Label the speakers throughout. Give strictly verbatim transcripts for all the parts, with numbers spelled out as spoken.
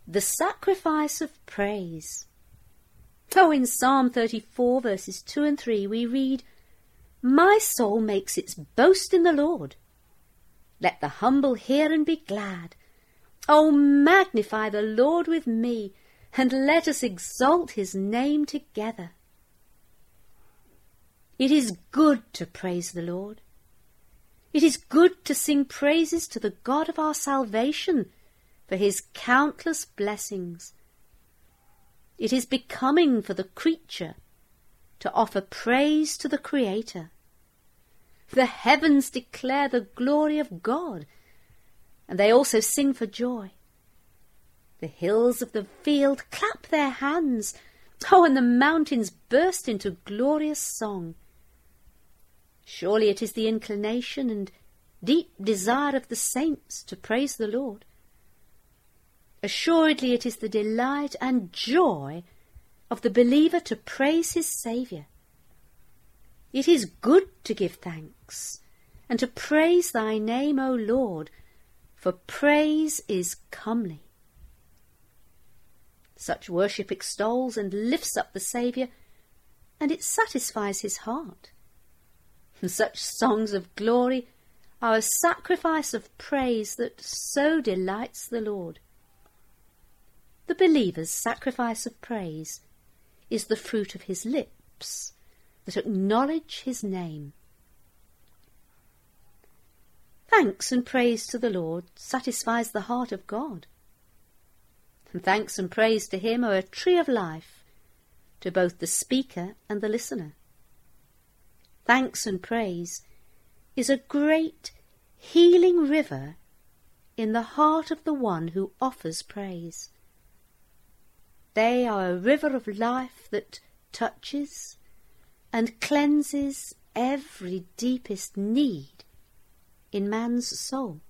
Speaker 1: the sacrifice of praise. Oh, in Psalm thirty-four, verses two and three, we read, "My soul makes its boast in the Lord. Let the humble hear and be glad. Oh, magnify the Lord with me, and let us exalt his name together." It is good to praise the Lord. It is good to sing praises to the God of our salvation for his countless blessings. It is becoming for the creature to offer praise to the Creator. The heavens declare the glory of God, and they also sing for joy. The hills of the field clap their hands, oh, and the mountains burst into glorious song. Surely it is the inclination and deep desire of the saints to praise the Lord. Assuredly it is the delight and joy of the believer to praise his Saviour. It is good to give thanks and to praise thy name, O Lord, for praise is comely. Such worship extols and lifts up the Saviour, and it satisfies his heart. And such songs of glory are a sacrifice of praise that so delights the Lord. The believer's sacrifice of praise is the fruit of his lips that acknowledge his name. Thanks and praise to the Lord satisfies the heart of God. And thanks and praise to him are a tree of life to both the speaker and the listener. Thanks and praise is a great healing river in the heart of the one who offers praise. They are a river of life that touches and cleanses every deepest need in man's soul.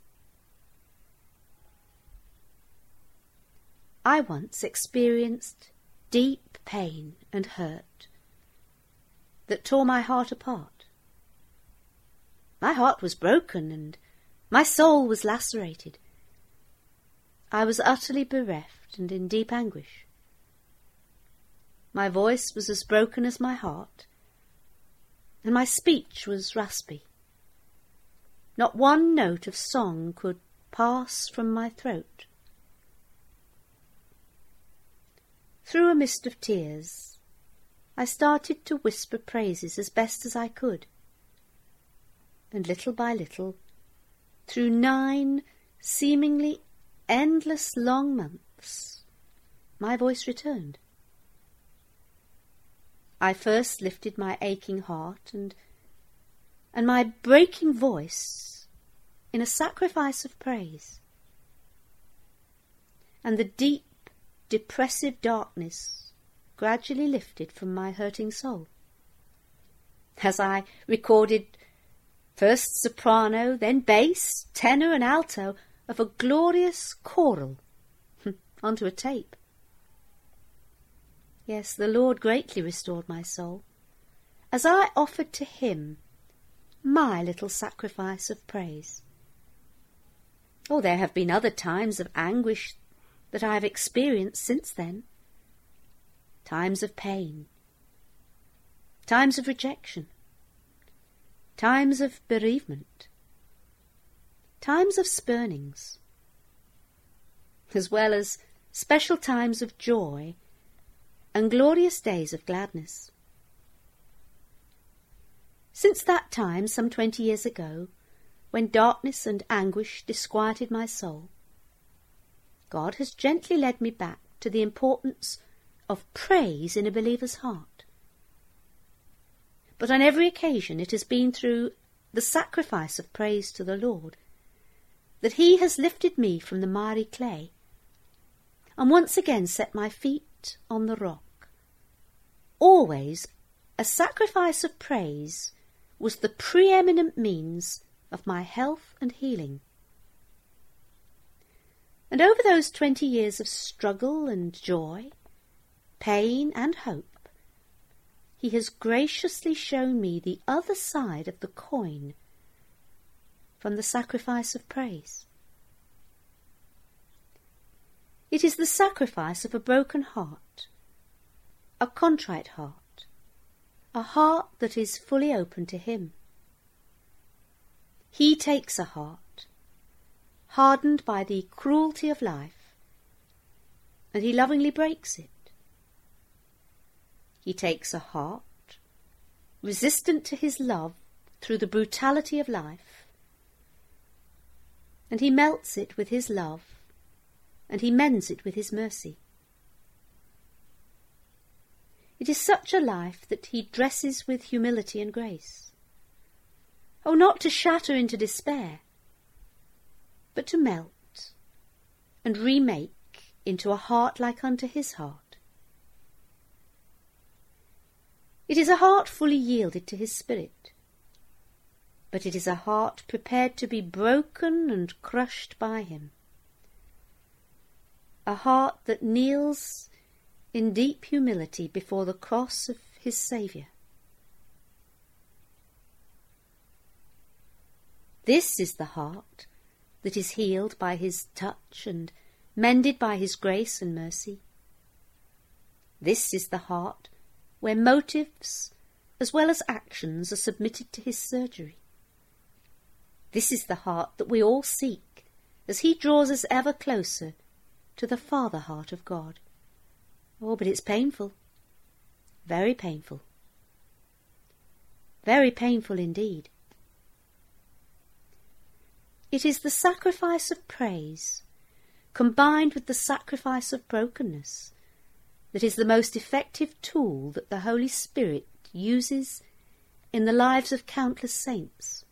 Speaker 1: I once experienced deep pain and hurt that tore my heart apart. My heart was broken and my soul was lacerated. I was utterly bereft and in deep anguish. My voice was as broken as my heart, and my speech was raspy. Not one note of song could pass from my throat. Through a mist of tears, I started to whisper praises as best as I could. And little by little, through nine seemingly endless long months, my voice returned. I first lifted my aching heart and, and my breaking voice in a sacrifice of praise. And the deep, depressive darkness gradually lifted from my hurting soul. As I recorded first soprano, then bass, tenor and alto of a glorious choral onto a tape. Yes, the Lord greatly restored my soul, as I offered to him my little sacrifice of praise. Oh, there have been other times of anguish that I have experienced since then. Times of pain, times of rejection, times of bereavement, times of spurnings, as well as special times of joy and glorious days of gladness. Since that time, some twenty years ago, when darkness and anguish disquieted my soul, God has gently led me back to the importance of praise in a believer's heart. But on every occasion it has been through the sacrifice of praise to the Lord that he has lifted me from the miry clay and once again set my feet on the rock. Always a sacrifice of praise was the preeminent means of my health and healing. And over those twenty years of struggle and joy, pain and hope, he has graciously shown me the other side of the coin from the sacrifice of praise. It is the sacrifice of a broken heart, a contrite heart, a heart that is fully open to him. He takes a heart, hardened by the cruelty of life, and he lovingly breaks it. He takes a heart, resistant to his love through the brutality of life, and he melts it with his love, and he mends it with his mercy. It is such a life that he dresses with humility and grace. Oh, not to shatter into despair, but to melt and remake into a heart like unto his heart. It is a heart fully yielded to his Spirit, but it is a heart prepared to be broken and crushed by him. A heart that kneels in deep humility before the cross of his Saviour. This is the heart that is healed by his touch and mended by his grace and mercy. This is the heart where motives as well as actions are submitted to his surgery. This is the heart that we all seek as he draws us ever closer to the Father heart of God. Oh, but it's painful, very painful, very painful indeed. It is the sacrifice of praise, combined with the sacrifice of brokenness, that is the most effective tool that the Holy Spirit uses in the lives of countless saints.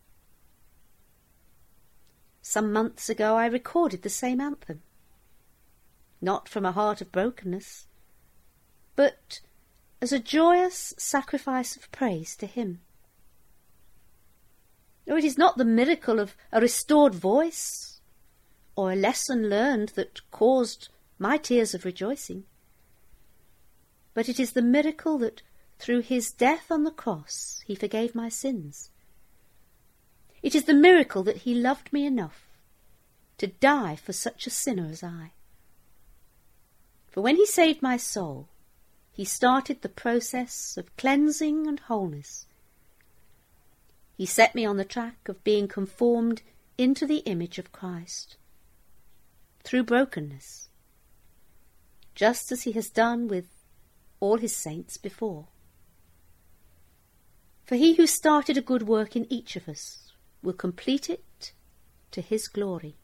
Speaker 1: Some months ago I recorded the same anthem, not from a heart of brokenness, but as a joyous sacrifice of praise to him. No, it is not the miracle of a restored voice or a lesson learned that caused my tears of rejoicing, but it is the miracle that through his death on the cross he forgave my sins. It is the miracle that he loved me enough to die for such a sinner as I. For when he saved my soul, he started the process of cleansing and wholeness. He set me on the track of being conformed into the image of Christ through brokenness, just as he has done with all his saints before. For he who started a good work in each of us will complete it to his glory.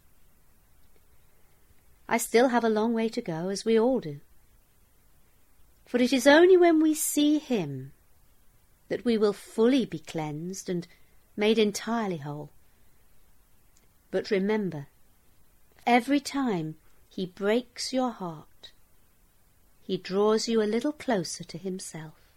Speaker 1: I still have a long way to go, as we all do. For it is only when we see him that we will fully be cleansed and made entirely whole. But remember, every time he breaks your heart, he draws you a little closer to himself.